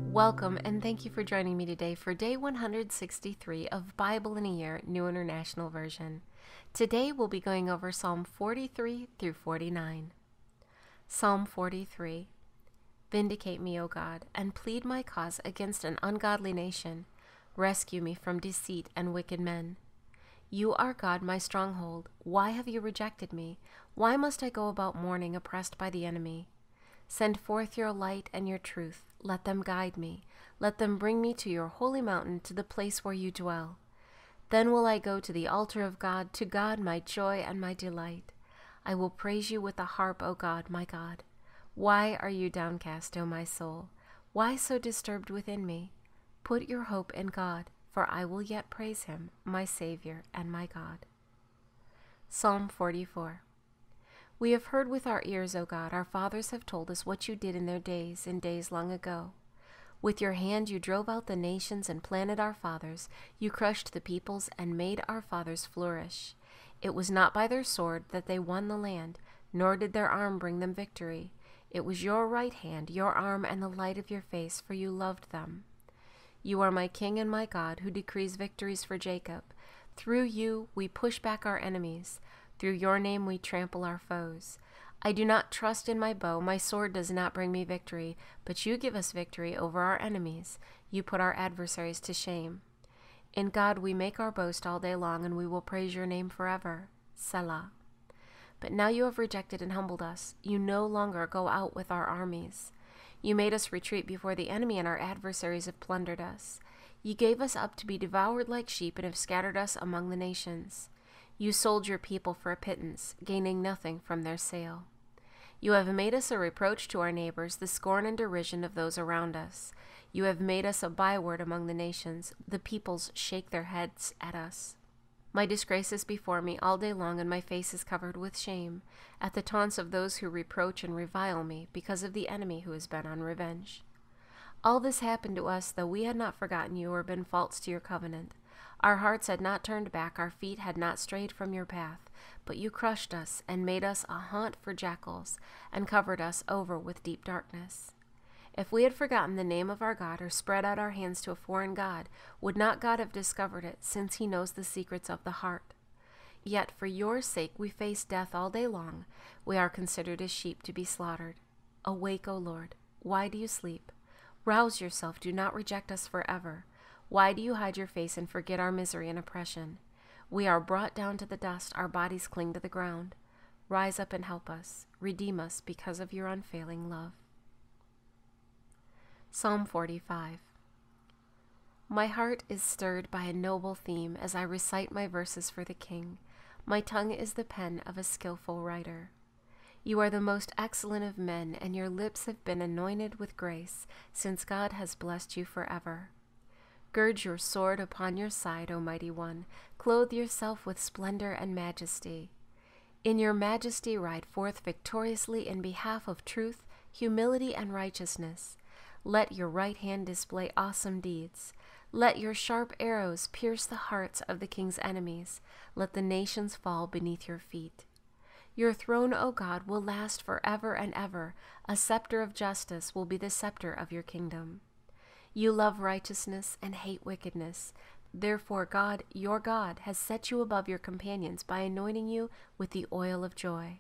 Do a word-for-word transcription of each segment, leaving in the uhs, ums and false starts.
Welcome and thank you for joining me today for day one hundred sixty-three of Bible in a Year, New International Version. Today we'll be going over Psalm forty-three through forty-nine. Psalm forty-three. Vindicate me, O God, and plead my cause against an ungodly nation. Rescue me from deceit and wicked men. You are God, my stronghold. Why have you rejected me? Why must I go about mourning, oppressed by the enemy? Send forth your light and your truth. Let them guide me. Let them bring me to your holy mountain, to the place where you dwell. Then will I go to the altar of God, to God my joy and my delight. I will praise you with the harp, O God, my God. Why are you downcast, O my soul? Why so disturbed within me? Put your hope in God, for I will yet praise him, my Savior and my God. Psalm forty-four. We have heard with our ears, O God, our fathers have told us what you did in their days, in days long ago. With your hand you drove out the nations and planted our fathers. You crushed the peoples and made our fathers flourish. It was not by their sword that they won the land, nor did their arm bring them victory. It was your right hand, your arm, and the light of your face, for you loved them. You are my King and my God, who decrees victories for Jacob. Through you we push back our enemies. Through your name we trample our foes. I do not trust in my bow. My sword does not bring me victory, but you give us victory over our enemies. You put our adversaries to shame. In God we make our boast all day long, and we will praise your name forever. Selah. But now you have rejected and humbled us. You no longer go out with our armies. You made us retreat before the enemy, and our adversaries have plundered us. You gave us up to be devoured like sheep, and have scattered us among the nations. You sold your people for a pittance, gaining nothing from their sale. You have made us a reproach to our neighbors, the scorn and derision of those around us. You have made us a byword among the nations. The peoples shake their heads at us. My disgrace is before me all day long, and my face is covered with shame, at the taunts of those who reproach and revile me, because of the enemy who has been on revenge. All this happened to us, though we had not forgotten you or been false to your covenant. Our hearts had not turned back, our feet had not strayed from your path, but you crushed us and made us a haunt for jackals, and covered us over with deep darkness. If we had forgotten the name of our God, or spread out our hands to a foreign god, would not God have discovered it, since he knows the secrets of the heart? Yet for your sake we face death all day long. We are considered as sheep to be slaughtered. Awake, O Lord. Why do you sleep? Rouse yourself, do not reject us forever. Why do you hide your face and forget our misery and oppression? We are brought down to the dust, our bodies cling to the ground. Rise up and help us. Redeem us because of your unfailing love. Psalm forty-five. My heart is stirred by a noble theme as I recite my verses for the King. My tongue is the pen of a skillful writer. You are the most excellent of men, and your lips have been anointed with grace, since God has blessed you forever. Gird your sword upon your side, O mighty one. Clothe yourself with splendor and majesty. In your majesty ride forth victoriously in behalf of truth, humility, and righteousness. Let your right hand display awesome deeds. Let your sharp arrows pierce the hearts of the king's enemies. Let the nations fall beneath your feet. Your throne, O God, will last forever and ever. A scepter of justice will be the scepter of your kingdom. You love righteousness and hate wickedness. Therefore God, your God, has set you above your companions by anointing you with the oil of joy.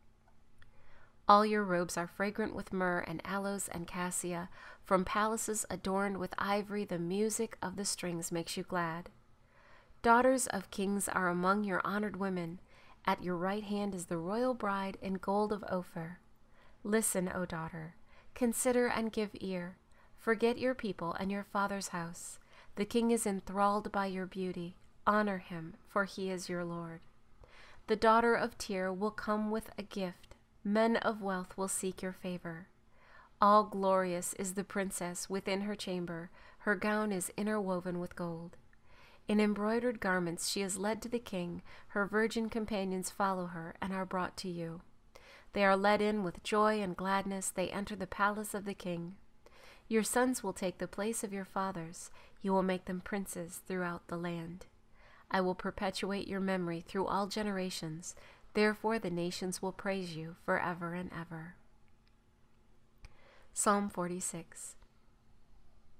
All your robes are fragrant with myrrh and aloes and cassia. From palaces adorned with ivory, the music of the strings makes you glad. Daughters of kings are among your honored women. At your right hand is the royal bride in gold of Ophir. Listen, O daughter. Consider and give ear. Forget your people and your father's house. The king is enthralled by your beauty. Honor him, for he is your Lord. The daughter of Tyre will come with a gift. Men of wealth will seek your favor. All glorious is the princess within her chamber. Her gown is interwoven with gold. In embroidered garments she is led to the king. Her virgin companions follow her and are brought to you. They are led in with joy and gladness. They enter the palace of the king. Your sons will take the place of your fathers. You will make them princes throughout the land. I will perpetuate your memory through all generations. Therefore the nations will praise you forever and ever. Psalm forty-six.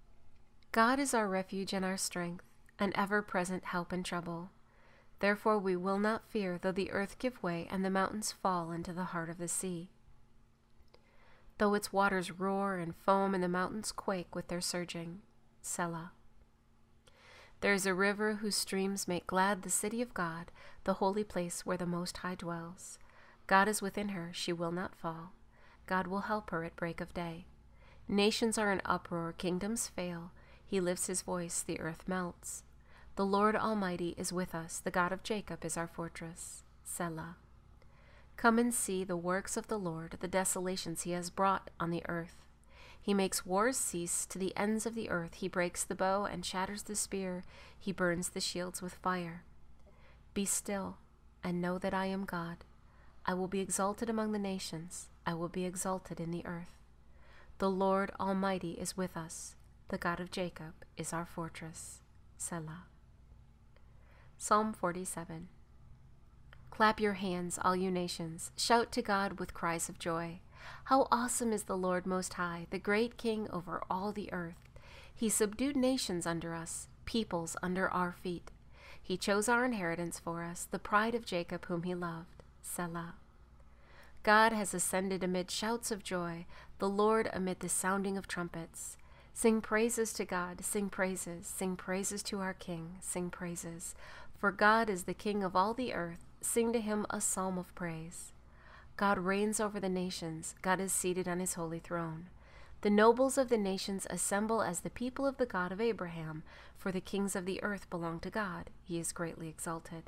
God is our refuge and our strength, an ever-present help in trouble. Therefore we will not fear, though the earth give way and the mountains fall into the heart of the sea. Though its waters roar and foam and the mountains quake with their surging. Selah. There is a river whose streams make glad the city of God, the holy place where the Most High dwells. God is within her, she will not fall. God will help her at break of day. Nations are in uproar, kingdoms fail. He lifts his voice, the earth melts. The Lord Almighty is with us, the God of Jacob is our fortress. Selah. Come and see the works of the Lord, the desolations he has brought on the earth. He makes wars cease to the ends of the earth. He breaks the bow and shatters the spear. He burns the shields with fire. Be still and know that I am God. I will be exalted among the nations. I will be exalted in the earth. The Lord Almighty is with us. The God of Jacob is our fortress. Selah. Psalm forty-seven. Clap your hands, all you nations. Shout to God with cries of joy. How awesome is the Lord Most High, the great King over all the earth. He subdued nations under us, peoples under our feet. He chose our inheritance for us, the pride of Jacob whom he loved. Selah. God has ascended amid shouts of joy, the Lord amid the sounding of trumpets. Sing praises to God, sing praises, sing praises to our King, sing praises. For God is the King of all the earth, sing to him a psalm of praise. God reigns over the nations, God is seated on his holy throne. The nobles of the nations assemble as the people of the God of Abraham, for the kings of the earth belong to God, he is greatly exalted.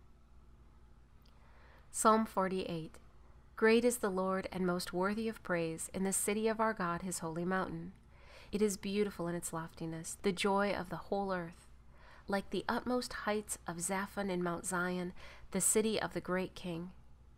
Psalm forty-eight. Great is the Lord and most worthy of praise in the city of our God, his holy mountain. It is beautiful in its loftiness, the joy of the whole earth. Like the utmost heights of Zaphon in Mount Zion, the city of the great King.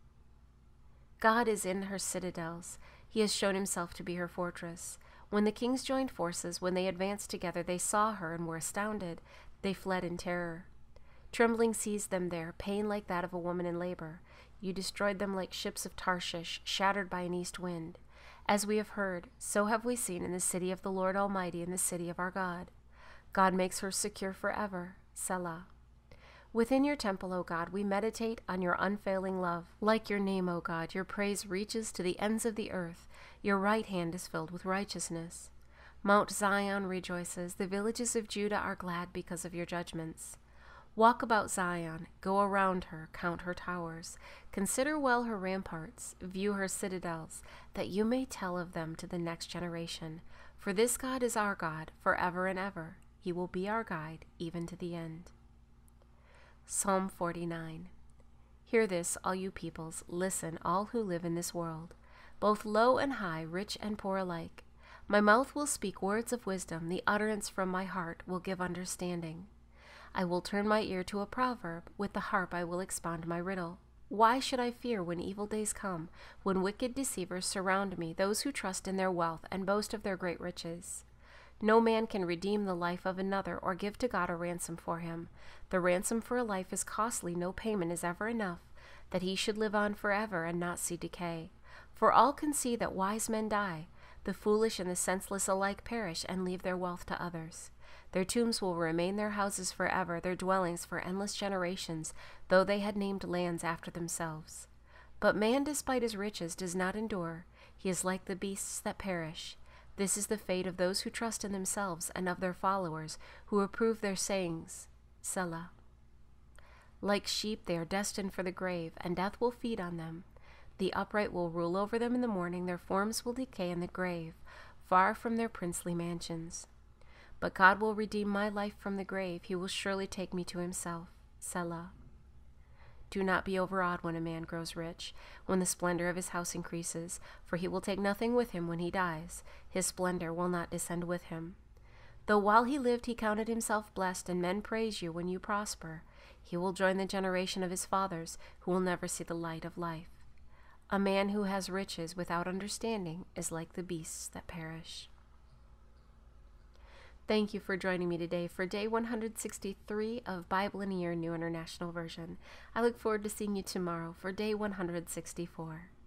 God is in her citadels. He has shown himself to be her fortress. When the kings joined forces, when they advanced together, they saw her and were astounded. They fled in terror. Trembling seized them there, pain like that of a woman in labor. You destroyed them like ships of Tarshish, shattered by an east wind. As we have heard, so have we seen in the city of the Lord Almighty, in the city of our God. God makes her secure forever. Selah. Within your temple, O God, we meditate on your unfailing love. Like your name, O God, your praise reaches to the ends of the earth. Your right hand is filled with righteousness. Mount Zion rejoices. The villages of Judah are glad because of your judgments. Walk about Zion, go around her, count her towers. Consider well her ramparts, view her citadels, that you may tell of them to the next generation. For this God is our God, forever and ever. He will be our guide, even to the end. Psalm forty-nine. Hear this, all you peoples, listen, all who live in this world, both low and high, rich and poor alike. My mouth will speak words of wisdom, the utterance from my heart will give understanding. I will turn my ear to a proverb, with the harp I will expound my riddle. Why should I fear when evil days come, when wicked deceivers surround me, those who trust in their wealth and boast of their great riches? No man can redeem the life of another or give to God a ransom for him. The ransom for a life is costly, no payment is ever enough, that he should live on forever and not see decay. For all can see that wise men die. The foolish and the senseless alike perish and leave their wealth to others. Their tombs will remain their houses forever, their dwellings for endless generations, though they had named lands after themselves. But man, despite his riches, does not endure. He is like the beasts that perish. This is the fate of those who trust in themselves and of their followers, who approve their sayings. Selah. Like sheep they are destined for the grave, and death will feed on them. The upright will rule over them in the morning, their forms will decay in the grave, far from their princely mansions. But God will redeem my life from the grave, he will surely take me to himself. Selah. Do not be overawed when a man grows rich, when the splendor of his house increases, for he will take nothing with him when he dies. His splendor will not descend with him. Though while he lived he counted himself blessed, and men praise you when you prosper, he will join the generation of his fathers, who will never see the light of life. A man who has riches without understanding is like the beasts that perish. Thank you for joining me today for day one hundred sixty-three of Bible in a Year New International Version. I look forward to seeing you tomorrow for day one hundred sixty-four.